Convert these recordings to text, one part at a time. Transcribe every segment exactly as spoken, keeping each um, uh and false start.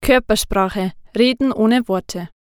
Körpersprache, Reden ohne Worte.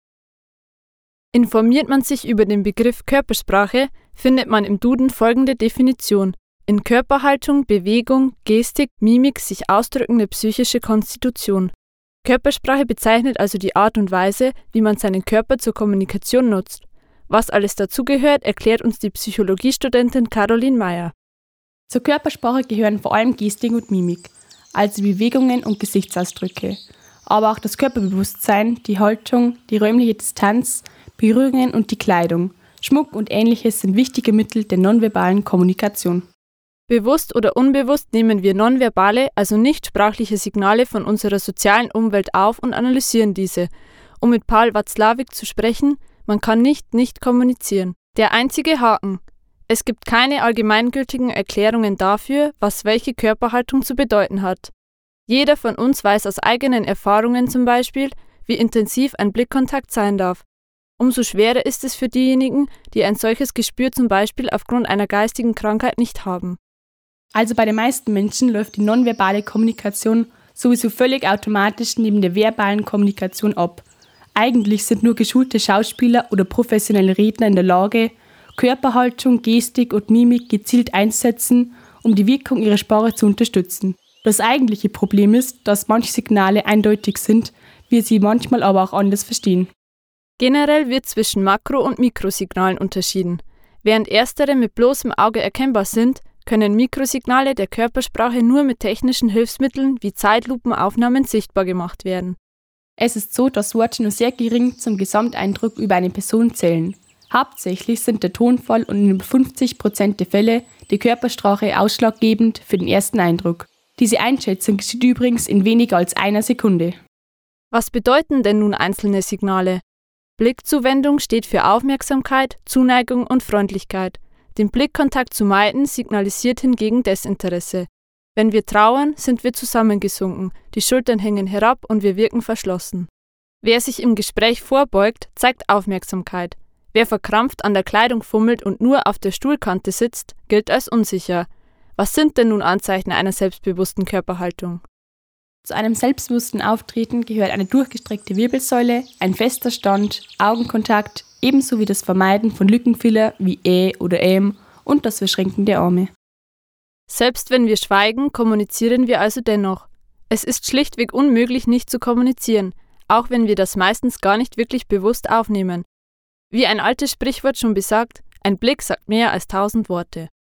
Informiert man sich über den Begriff Körpersprache, findet man im Duden folgende Definition: in Körperhaltung, Bewegung, Gestik, Mimik sich ausdrückende psychische Konstitution. Körpersprache bezeichnet also die Art und Weise, wie man seinen Körper zur Kommunikation nutzt. Was alles dazugehört, erklärt uns die Psychologiestudentin Caroline Meyer. Zur Körpersprache gehören vor allem Gestik und Mimik, also Bewegungen und Gesichtsausdrücke, aber auch das Körperbewusstsein, die Haltung, die räumliche Distanz, Berührungen und die Kleidung. Schmuck und Ähnliches sind wichtige Mittel der nonverbalen Kommunikation. Bewusst oder unbewusst nehmen wir nonverbale, also nicht sprachliche Signale von unserer sozialen Umwelt auf und analysieren diese. Um mit Paul Watzlawick zu sprechen, man kann nicht nicht kommunizieren. Der einzige Haken: Es gibt keine allgemeingültigen Erklärungen dafür, was welche Körperhaltung zu bedeuten hat. Jeder von uns weiß aus eigenen Erfahrungen zum Beispiel, wie intensiv ein Blickkontakt sein darf. Umso schwerer ist es für diejenigen, die ein solches Gespür zum Beispiel aufgrund einer geistigen Krankheit nicht haben. Also bei den meisten Menschen läuft die nonverbale Kommunikation sowieso völlig automatisch neben der verbalen Kommunikation ab. Eigentlich sind nur geschulte Schauspieler oder professionelle Redner in der Lage, Körperhaltung, Gestik und Mimik gezielt einzusetzen, um die Wirkung ihrer Sprache zu unterstützen. Das eigentliche Problem ist, dass manche Signale eindeutig sind, wir sie manchmal aber auch anders verstehen. Generell wird zwischen Makro- und Mikrosignalen unterschieden. Während erstere mit bloßem Auge erkennbar sind, können Mikrosignale der Körpersprache nur mit technischen Hilfsmitteln wie Zeitlupenaufnahmen sichtbar gemacht werden. Es ist so, dass Worte nur sehr gering zum Gesamteindruck über eine Person zählen. Hauptsächlich sind der Tonfall und in über fünfzig Prozent der Fälle die Körpersprache ausschlaggebend für den ersten Eindruck. Diese Einschätzung geschieht übrigens in weniger als einer Sekunde. Was bedeuten denn nun einzelne Signale? Blickzuwendung steht für Aufmerksamkeit, Zuneigung und Freundlichkeit. Den Blickkontakt zu meiden signalisiert hingegen Desinteresse. Wenn wir trauern, sind wir zusammengesunken, die Schultern hängen herab und wir wirken verschlossen. Wer sich im Gespräch vorbeugt, zeigt Aufmerksamkeit. Wer verkrampft an der Kleidung fummelt und nur auf der Stuhlkante sitzt, gilt als unsicher. Was sind denn nun Anzeichen einer selbstbewussten Körperhaltung? Zu einem selbstbewussten Auftreten gehört eine durchgestreckte Wirbelsäule, ein fester Stand, Augenkontakt, ebenso wie das Vermeiden von Lückenfiller wie Ä oder Äm und das Verschränken der Arme. Selbst wenn wir schweigen, kommunizieren wir also dennoch. Es ist schlichtweg unmöglich, nicht zu kommunizieren, auch wenn wir das meistens gar nicht wirklich bewusst aufnehmen. Wie ein altes Sprichwort schon besagt, ein Blick sagt mehr als tausend Worte.